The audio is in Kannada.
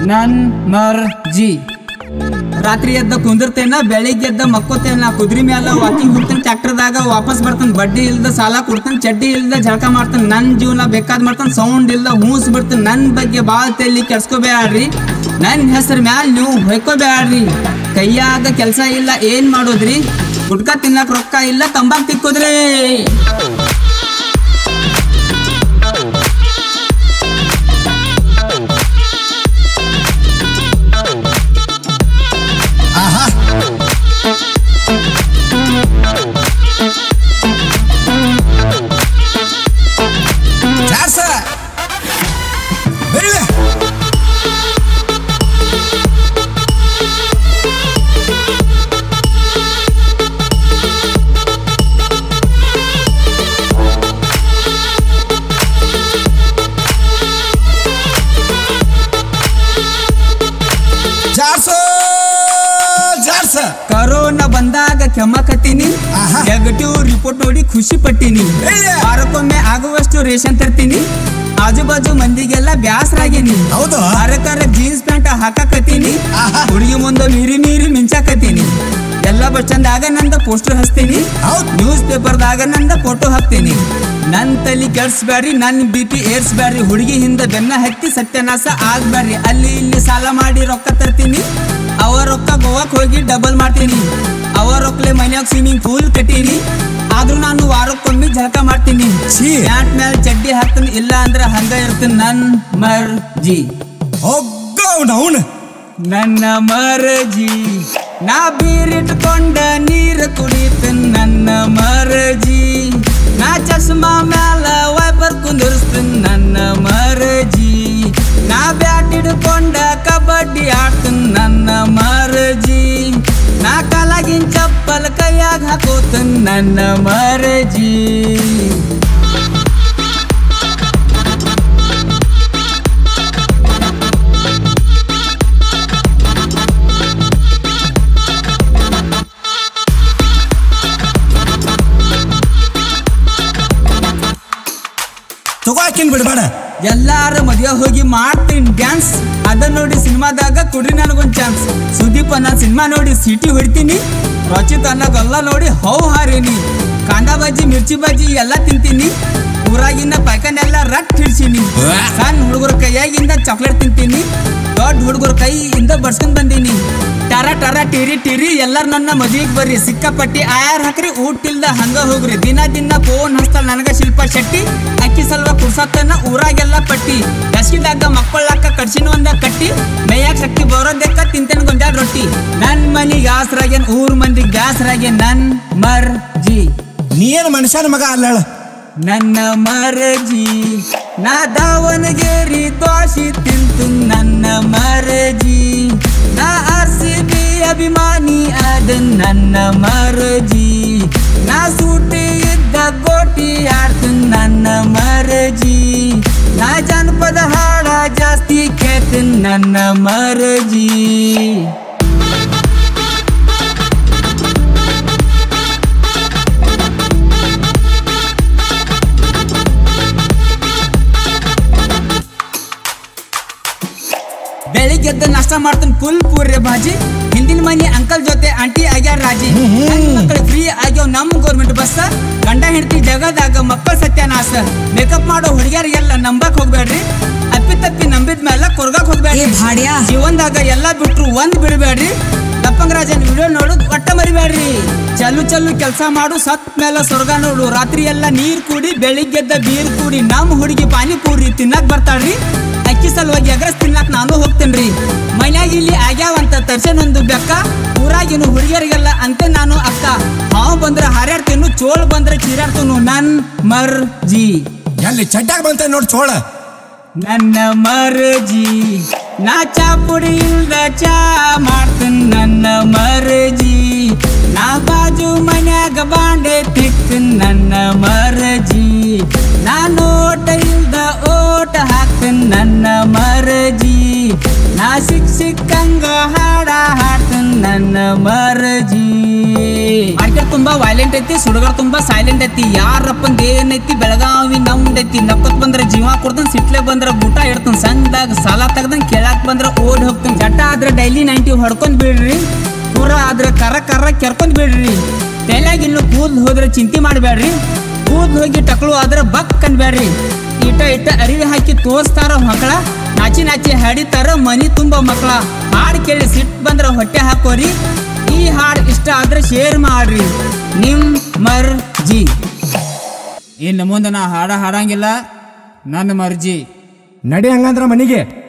ನನ್ ಮರ್ಜಿ. ರಾತ್ರಿ ಎದ್ದ ಕುಂದಿರ್ತೇನ, ಬೆಳಿಗ್ಗೆ ಎದ್ದ ಮಕ್ಕೋತೇನ, ಕುದ್ರಿ ಮ್ಯಾಲ ವಾಕಿಂಗ್ ಹೋಗ್ತೇನೆ, ಟ್ರ್ಯಾಕ್ಟರ್ದಾಗ ವಾಪಸ್ ಬರ್ತೇನೆ, ಬಡ್ಡಿ ಇಲ್ದ ಸಾಲ ಕೊಡ್ತೇನೆ, ಚಡ್ಡಿ ಇಲ್ದ ಜಳಕ ಮಾಡ್ತೇನೆ, ನನ್ ಜೀವನ ಬೇಕಾದ್ ಮಾಡ್ತೇನೆ, ಸೌಂಡ್ ಇಲ್ದ ಹೂಸ್ ಬಿಡ್ತೇನೆ. ನನ್ ಬಗ್ಗೆ ಬಾಳ ತಲಿ ಕೆಡ್ಸ್ಕೋಬೇಡ್ರಿ, ನನ್ ಹೆಸರು ಮ್ಯಾಲ ನೀವು ಹೊಯ್ಕೋಬೇಡ್ರಿ. ಕೈಯಾಗ ಕೆಲ್ಸ ಇಲ್ಲ ಏನ್ ಮಾಡೋದ್ರಿ, ಗುಟ್ಕ ತಿನ್ನಕ್ ರೊಕ್ಕ ಇಲ್ಲ ತಂಬಾಕ್ ತಿಕ್ಕೋದ್ರಿ. ಕರೋನಾ ಬಂದಾಗ ಕೆಮ್ಮಕತ್ತೀನಿ, ನೆಗೆಟಿವ್ ರಿಪೋರ್ಟ್ ನೋಡಿ ಖುಷಿ ಪಟ್ಟಿನಿ. ವಾರಕ್ಕೊಮ್ಮೆ ಆಗುವಷ್ಟು ರೇಷನ್ ತರ್ತೀನಿ, ಆಜು ಬಾಜು ಮಂದಿಗೆಲ್ಲ ಬ್ಯಾಸರಾಗೀನಿ. ವಾರಕ್ಕಾರ ಜೀನ್ಸ್ ಪ್ಯಾಂಟ್ ಹಾಕಕತ್ತೀನಿ, ಹುಡುಗಿ ಮುಂದೆ ಮೀರಿ ಮೀರಿ ಮಿಂಚಾಕತ್ತೀನಿ. ಎಲ್ಲ ಬಸ್ ಸ್ಟ್ಯಾಂಡ್ ನಂದ ಪೋಸ್ಟರ್ ಹಚ್ತೀನಿ, ನ್ಯೂಸ್ ಪೇಪರ್ದಾಗ ನಂದ ಫೋಟೋ ಹಾಕ್ತೀನಿ. ನನ್ ತಲಿ ಕೆಡ್ಸ್ಬ್ಯಾಡ್ರಿ, ನನ್ BP ಏರ್ಸ್ಬ್ಯಾಡ್ರಿ, ಹುಡುಗಿ ಹಿಂದ ಬೆನ್ನ ಹತ್ತಿ ಸತ್ಯನಾಶ ಆಗ್ಬ್ಯಾಡ್ರಿ. ಅಲ್ಲಿ ಇಲ್ಲಿ ಸಾಲ ಮಾಡಿ ರೊಕ್ಕ ತರ್ತೀನಿ, ಅವ ರೊಕ್ಕ ಗೋವಾಕ್ ಹೋಗಿ ಡಬಲ್ ಮಾಡ್ತೀನಿ. ಅವ ರೊಕ್ಕಲೆ ಮನ್ಯಾಗ ಸ್ವಿಮ್ಮಿಂಗ್ ಪೂಲ್ ಕಟ್ಟೀನಿ, ಆದ್ರೂ ನಾನು ವಾರಕ್ಕೊಮ್ಮೆ ಜಳಕ ಮಾಡ್ತೀನಿ. ಪ್ಯಾಂಟ್ ಮ್ಯಾಲ ಚಡ್ಡಿ ಹಾಕ್ತೀನಿ, ಇಲ್ಲ ಅಂದ್ರ ಹಂಗ ಇರ್ತೀನಿ. ನನ್ ಮರ್ಜಿ, ನನ್ನ ಮರ್ಜಿ. ನಾ ಬೀರಿಟ್ಕೊಂಡ ನೀರು ಕುಡಿತೀನಿ, ನನ್ನ ಮರ್ಜಿ. ನಾ ಚಶ್ಮಾ ಮ್ಯಾಲ ವೈಪರ್ ಕುಂದಿರ್ಸ್ತೀನಿ, ನನ್ನ ಮರ್ಜಿ. ನಾ ಬ್ಯಾಟ್ ಹಿಡ್ಕೊಂಡ ಕಬಡ್ಡಿ ಆಡ್ತೀನಿ, ನನ್ನ ಮರ್ಜಿ. ನಾ ಕಾಲಾಗಿನ ಚಪ್ಪಲ್ ಕೈಯಾಗ ಹಾಕೋತೀನಿ, ನನ್ನ ಮರ್ಜಿ. ಬಿಡಬೇಡ, ಎಲ್ಲಾರ ಮದುವೆ ಹೋಗಿ ಮಾಡ್ತೀನಿ ಡ್ಯಾನ್ಸ್. ಅದನ್ನ ನೋಡಿ ಸಿನಿಮಾದಾಗ ಕೊಡ್ರಿ ನನಗೊಂದು ಚಾನ್ಸ್. ಸುದೀಪ್ ಅನ್ನೋ ಸಿನಿಮಾ ನೋಡಿ ಸಿಟಿ ಹೊಡಿತೀನಿ, ರಚಿತ್ ಅನ್ನೋದೆಲ್ಲ ನೋಡಿ ಹೌ ಹಾರೀನಿ. ಕಾಂದ ಬಜ್ಜಿ ಮಿರ್ಚಿ ಬಜ್ಜಿ ಎಲ್ಲ ತಿಂತೀನಿ, ಊರಾಗಿನ ಪೈಕನೆಲ್ಲ ರಟ್ ಹಿಡ್ಸೀನಿ. ಸಣ್ಣ ಹುಡುಗರ ಕೈಯಾಗಿಂದ ಚಾಕ್ಲೇಟ್ ತಿಂತೀನಿ, ದೊಡ್ಡ ಹುಡುಗರ ಕೈಯಿಂದ ಬಡ್ಸ್ಕೊಂಡ್ ಬಂದೀನಿ. ಟರ ಟರ ಟಿರಿ ಟಿರಿ ಎಲ್ಲಾರು ನನ್ನ ಮದುವೆಗೆ ಬರ್ರಿ, ಸಿಕ್ಕಾಪಟ್ಟಿ ಆಯಾರ್ ಹಾಕ್ರಿ, ಊಟಿಲ್ದ ಹಂಗ ಹೋಗ್ರಿ. ದಿನ ದಿನ ಫೋನ್ ಹಚ್ತಾಳ ನನಗ ಶಿಲ್ಪ ಶೆಟ್ಟಿ, ಅಕ್ಕಿ ಸಲ್ವ ಕುಡ್ಸತ್ತನ ಊರಾಗೆಲ್ಲ ಪಟ್ಟಿ. ಬೇಸಿಗೆದಾಗ ಮಕ್ಕಳಾಕ ಕಡ್ಸಿನ ಒಂದ ಕಟ್ಟಿ, ಮೈಯಾಗ ಶಕ್ತಿ ಬರೋದಕ್ಕ ತಿಂತೇನೆ ಗೊಂಜಾಳ ರೊಟ್ಟಿ. ನನ್ ಮನಿಗೆ ಆಸರಾಗೇನ್ ಊರ್ ಮಂದಿಗೆ ಬ್ಯಾಸರಾಗೇನ್, ನನ್ ಮರ್ಜಿ. ನೀ ಏನು ಮನುಷ್ಯನ ಮಗ ಅಲ್ಲ, ನನ್ನ ಮರ್ಜಿ. ನಾ ದಾವಣಗೆರೆ ದೋಸೆ ತಿಂತು, ನನ್ನ ಮರ್ಜಿ. ನಾ RCB ಅಭಿಮಾನಿ ಅದ, ನನ್ನ ಮರ್ಜಿ. ನಾ ಸೂಟಿ ಇದ್ದ ಗೋಟಿ ಆಡ್ತೀನಿ, ನನ್ನ ಮರ್ಜಿ. ನಾ ಜನಪದ ಹಾಡ ಜಾಸ್ತಿ ಕೇಳ್ತೀನಿ, ನನ್ನ ಮರ್ಜಿ. ಬೆಳಿಗ್ಗೆದ್ದ ನಾಷ್ಟ ಮಾಡ್ತಾನೆ ಫುಲ್ ಪೂರ್ಯ ಭಾಜಿ. ಹಿಂದಿನ ಮನಿ ಅಂಕಲ್ ಜೊತೆ ಆಂಟಿ ಆಗ್ಯಾರ ರಾಜಿ. ಮಕ್ಕಳು ಫ್ರೀ ಆಗ್ಯಾವ ನಮ್ಮ ಗೌರ್ಮೆಂಟ್ ಬಸ್. ಗಂಡ ಹೆಂಡತಿ ಜಗದಾಗ ಮಕ್ಕಳ ಸತ್ಯನಾಶ. ಮೇಕಪ್ ಮಾಡೋ ಹುಡುಗಿಯರಿಗೆಲ್ಲ ನಂಬಕ್ ಹೋಗ್ಬೇಡ್ರಿ, ಅಪ್ಪಿ ತಪ್ಪಿ ನಂಬಿದ ಮೇಲೆ ಕೊರ್ಗಕ್ ಹೋಗ್ಬೇಡ್ರಿ. ಜೀವನದಾಗ ಎಲ್ಲ ಬಿಟ್ರು ಒಂದ್ ಬಿಡಬೇಡ್ರಿ, ದಪ್ಪಂಗರಾಜನ್ ವಿಡಿಯೋ ನೋಡುದು ಒಟ್ಟ ಮರಿಬೇಡ್ರಿ. ಚಲು ಚಲು ಕೆಲಸ ಮಾಡು, ಸತ್ ಮೇಲೆ ಸ್ವರ್ಗ ನೋಡು. ರಾತ್ರಿ ಎಲ್ಲ ನೀರ್ ಕೂಡಿ, ಬೆಳಿಗ್ಗೆದ್ದ ಬೀರ್ ಕೂಡಿ. ನಮ್ಮ ಹುಡುಗಿ ಪಾನಿಪೂರಿ ತಿನ್ನಕ್ ಬರ್ತಾಳ್ರಿ, ಅಕ್ಕಿ ಸಲುವಾಗಿ ಎಗ್ರೆಸ್ ತಿನ್ನಕ್ ನಾನು ಹೋಗ್ತೇನ್ರಿ. ಮನ್ಯಾಗ ಇಲ್ಲಿ ಆಗ್ಯಾವಂತ ತರ್ಸೇನೊಂದು ಬೆಕ್ಕ, ಊರಾಗಿನ ಹುಡುಗಿಯರಿಗೆಲ್ಲ ಅಂತೆ ನಾನು ಅಕ್ಕ. ಹಾವು ಬಂದ್ರೆ ಹಾರ್ಯಾಡ್ತೇನು, ಚೋಳ್ ಬಂದ್ರೆ ಚೀರಾಡ್ತೇನು, ನನ್ ಮರ್ಜಿ. ಎಲ್ಲಿ ಚಡ್ಡಾಗ ಬಂತ ನೋಡ್ ಚೋಳ, ನನ್ನ ಮರ್ಜಿ. ನಾ ಚಾ ಪುಡಿ ಇಲ್ದ ಚಾ ಮಾಡ್ತೀನಿ, ನನ್ನ ಮರ್ಜಿ. ನಾ ಬಾಜು ಮನ್ಯಾಗ ಬಾಂಡೆ ತಿಕ್ತೀನಿ, ನನ್ನ ಮರ್ಜಿ. ನಾ ನೋಟ ಇಲ್ದ ಓಟ ಹಾಕ್ತೀನಿ, ನನ್ನ ಮರ್ಜಿ. ನಾ ಸಿಕ್ಕಂಗ ಹಾಡ ಹಾಡ್ತೀನಿ, ನನ್ನ ಮರ್ಜಿ. ತುಂಬಾ ವೈಲೆಂಟ್ ಐತಿ, ಸುಡುಗಾಡ್ ತುಂಬಾ ಸೈಲೆಂಟ್ ಐತಿ. ಯಾರಪ್ಪಂದ ಏನೈತಿ ಬೆಳಗಾವಿ ನಮ್ದೈತಿ. ನಕ್ಕತ್ ಬಂದ್ರ ಜೀವ ಕೊಡ್ತಾನ, ಸಿಟ್ಲೆ ಬಂದ್ರ ಊಟ ಇಡ್ತಾನ. ಸಂಘದಾಗ ಸಾಲ ತೆಗ್ದಂಗ್ ಕೇಳಾಕ್ ಬಂದ್ರ ಓಡ್ ಹೋಗ್ತಾನ. ಚಟ ಆದ್ರ ಡೈಲಿ 90 ಹೊಡ್ಕೊಂಡ್ ಬಿಡ್ರಿ, ಪೂರ ಆದ್ರ ಕರ ಕೆರ್ಕೊಂಡ್ ಬಿಡ್ರಿ. ತಲೆಯಾಗ ಇನ್ನು ಕೂದ್ ಹೋದ್ರ ಚಿಂತೆ ಮಾಡ್ಬೇಡ್ರಿ, ಕೂದ್ ಹೋಗಿ ಟಕ್ಳು ಆದ್ರ ಬಕ್ ಅನ್ಬೇಡ್ರಿ. ಇಟ್ಟ ಅರಿವಿ ಹಾಕಿ ತೋರಿಸ್ತಾರ ಮಕ್ಕಳ, ನಾಚಿ ಹಾಡಿತಾರ ಮನಿ ತುಂಬ ಮಕ್ಕಳ. ಹಾಡು ಕೇಳಿ ಸಿಟ್ ಬಂದ್ರ ಹೊಟ್ಟೆ ಹಾಕೋರಿ. ಈ ಹಾಡು ಇಷ್ಟ ಆದ್ರೆ ಶೇರ್ ಮಾಡ್ರಿ, ನಿಮ್ ಮರ್ಜಿ. ಇನ್ನು ಮುಂದೆ ನಾ ಹಾಡಂಗಿಲ್ಲ, ನನ್ನ ಮರ್ಜಿ. ನಡಿ ಹಂಗಂದ್ರ ಮನಿಗೆ.